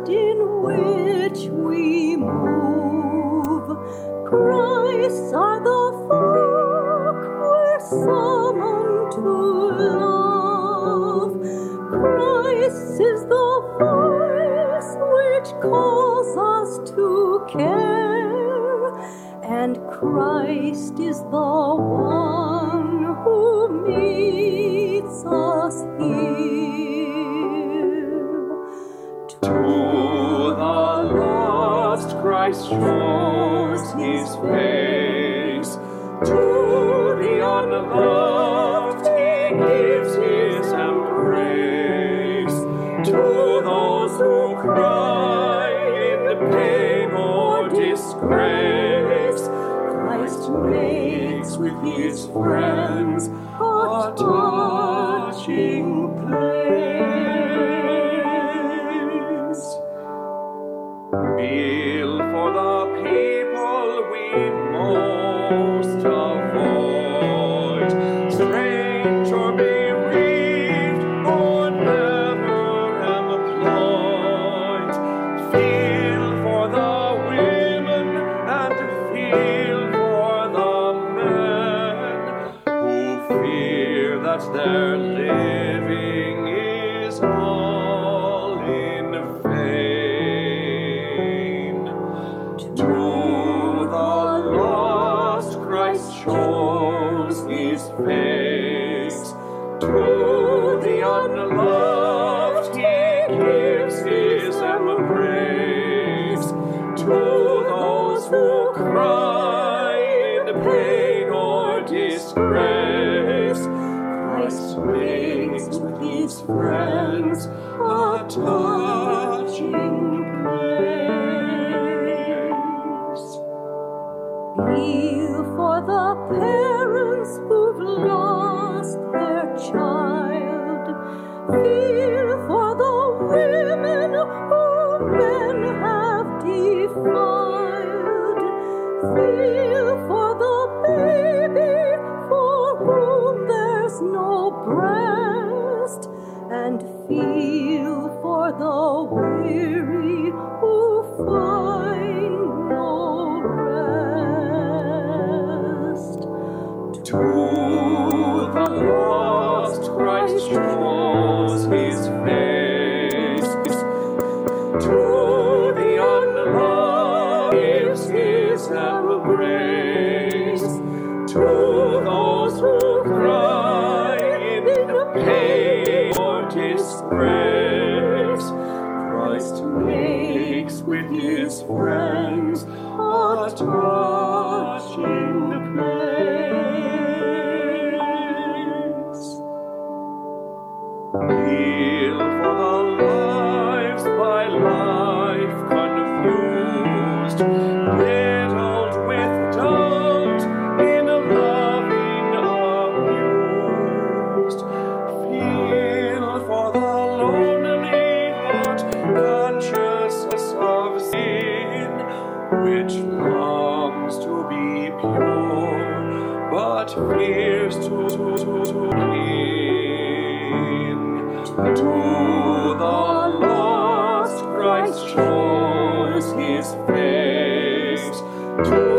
world in which we move. Christ are the folk we're summoned to love. Christ is the voice which calls us to care, and Christ is the one who meets us here. To the lost Christ shows his face, to the unloved he gives his embrace, to those who cry in pain or disgrace, Christ makes with his friends a touching place. Feel for the people we most avoid, strange or bereaved or never employed. Feel for the women and feel for the men who fear that their living is all in vain. To the lost Christ shows his face, to the unloved he gives his embrace, to those who cry in pain or disgrace, Christ makes with his friends a touching place. Feel for the parents who've lost their child. Feel for the women whom men have defiled. Feel for the baby for whom there's no breast, and feel for the weary who find no rest. To the lost Christ shows his face, to the unloved gives his embrace, to those who cry in pain or disgrace, Christ makes with his friends a touching place. Feel for the lives by life confused, riddled with doubt, in loving abused. Feel for the lonely heart, conscious of sin, which longs to be pure, but fears to clean. To the lost Christ shows his face, to